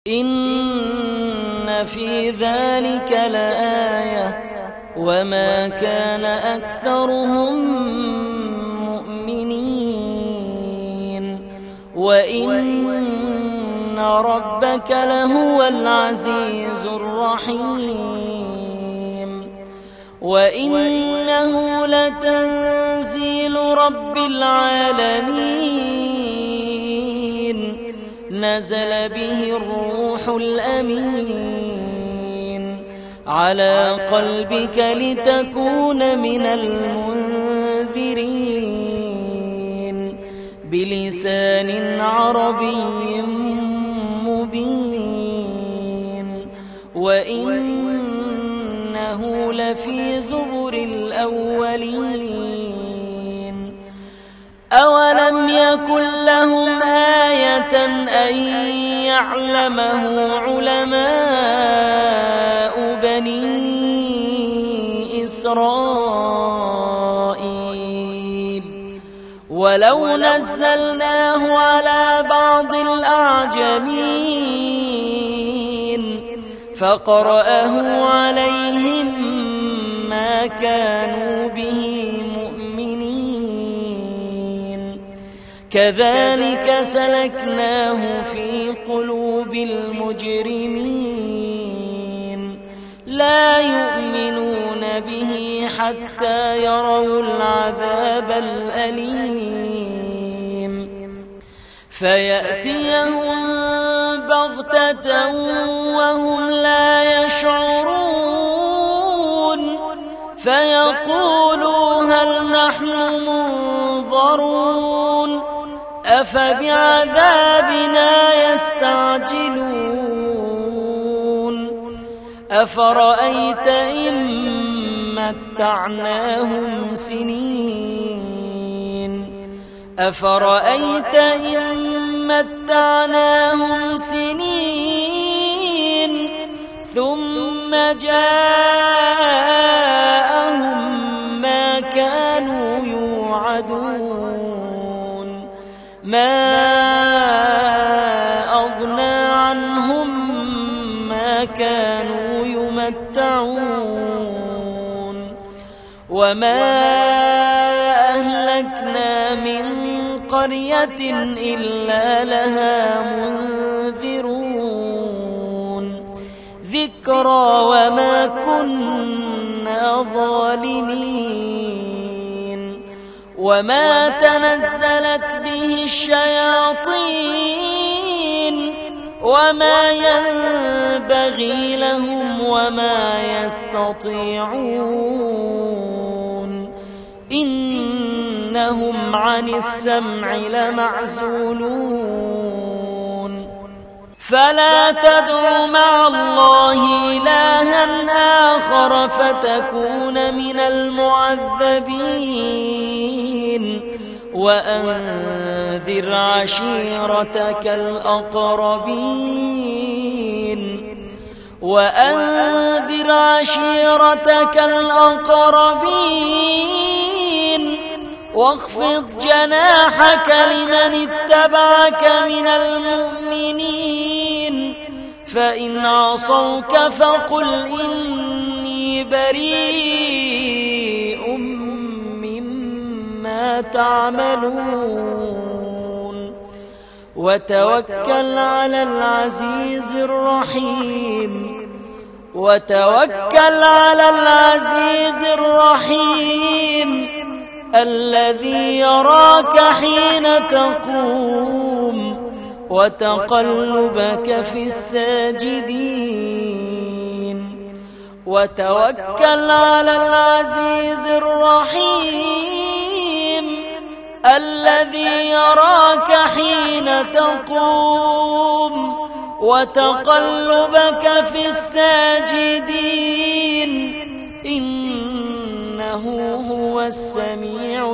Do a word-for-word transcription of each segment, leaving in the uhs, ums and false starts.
إن في ذلك لآية وما كان أكثرهم مؤمنين وإن ربك لهو العزيز الرحيم وإنه لتنزيل رب العالمين نزل به الروح الأمين على قلبك لتكون من المنذرين بلسان عربي مبين وإنه لفي زبر الأولين أولم يكن لهم آية أن يعلمه علماء بني إسرائيل ولو نزلناه على بعض الأعجمين فقرأه عليهم ما كانوا به مؤمنين كذلك سلكناه في قلوب المجرمين لا يؤمنون به حتى يروا العذاب الأليم فيأتيهم بغتة وهم لا يشعرون فيقولوا هل نحن منظرون أفبعذابنا يستعجلون أفرأيت إن متعناهم سنين أفرأيت إن متعناهم سنين ثم جاءهم ما كانوا يوعدون ما أغنى عنهم ما كانوا يمتعون وما أهلكنا من قرية إلا لها منذرون ذكرى وما كنا ظالمين وما تنزلت به الشياطين وما ينبغي لهم وما يستطيعون إنهم عن السمع لمعزولون فلا تدع مع الله إلها آخر فتكون من المعذبين وأنذر عشيرتك الأقربين وأنذر عشيرتك الأقربين واخفض جناحك لمن اتبعك من المؤمنين فإن عصوك فقل إني بريء مما تعملون وتوكل على العزيز الرحيم وتوكل على العزيز الرحيم الذي يراك حين تقوم وتقلبك في الساجدين وتوكل على العزيز الرحيم الذي يراك حين تقوم وتقلبك في الساجدين إنه هو السميع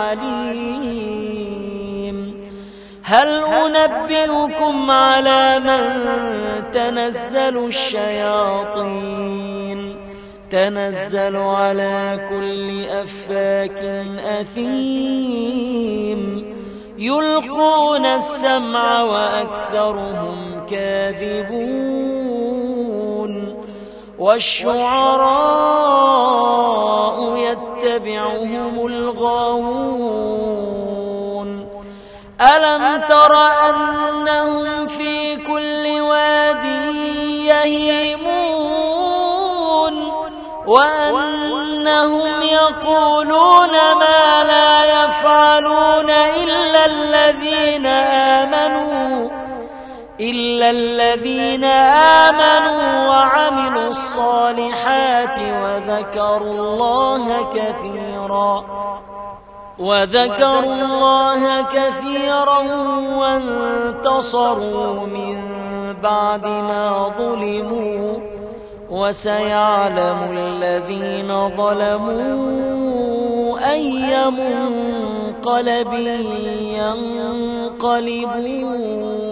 العليم هل أنبئكم على من تنزل الشياطين تنزل على كل أفاك أثيم يلقون السمع وأكثرهم كاذبون والشعراء يتبعهم الغاوون ألم تر أنهم في كل واد يهيمون وأنهم يقولون ما لا يفعلون إلا الذين آمنوا إلا الذين آمنوا وعملوا الصالحات وذكروا الله كثيرا وذكروا الله كثيرا وانتصروا من بعد ما ظلموا وسيعلم الذين ظلموا أي منقلب ينقلبون.